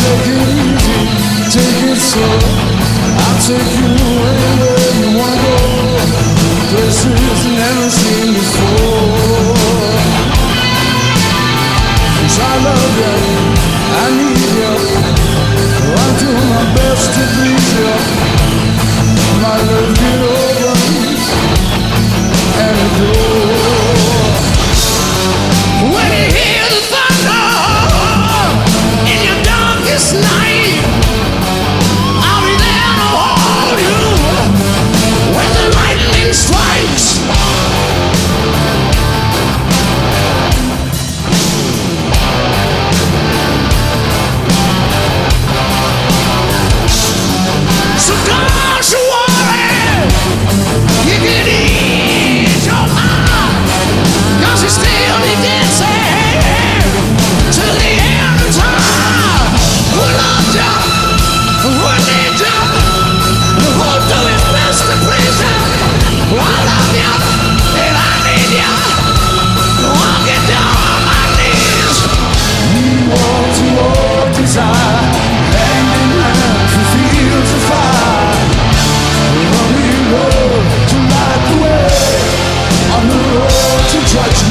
Take it easy, take it slow. I'll take you anywhere you wanna go, places you never seen before. 'Cause I love you, I need you, I'll do my best to please you. My love get over and it goes. When you hear the thunder in your darkest night, I'll be there to hold you when the lightning strikes. So don't you worry, you can ease your mind, 'cause you still be dancing till the end of time. Who loves you? Who needs you? Who do his best to please you? I love you and I need you. I'll get down on my knees. We walk toward desire, hand in hand through fields of fire. We love to light the way on the road to judgment.